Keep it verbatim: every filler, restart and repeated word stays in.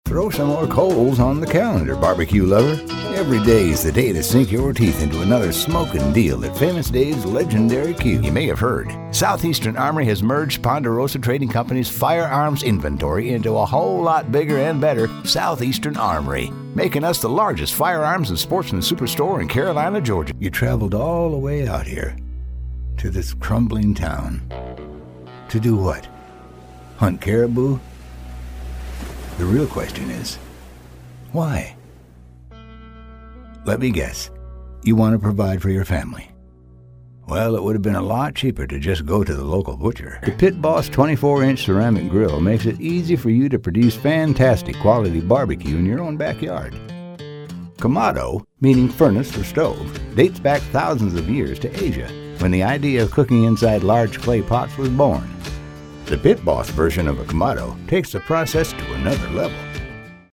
Throw some more coals on the calendar, barbecue lover. Every day is the day to sink your teeth into another smoking deal at Famous Dave's legendary Q. You may have heard, Southeastern Armory has merged Ponderosa Trading Company's firearms inventory into a whole lot bigger and better Southeastern Armory, making us the largest firearms and sportsman superstore in Carolina, Georgia. You traveled all the way out here to this crumbling town. To do what? Hunt caribou? The real question is, why? Let me guess. You want to provide for your family. Well, it would have been a lot cheaper to just go to the local butcher. The Pit Boss twenty-four inch ceramic grill makes it easy for you to produce fantastic quality barbecue in your own backyard. Kamado, meaning furnace or stove, dates back thousands of years to Asia, when the idea of cooking inside large clay pots was born. The Pit Boss version of a Kamado takes the process to another level.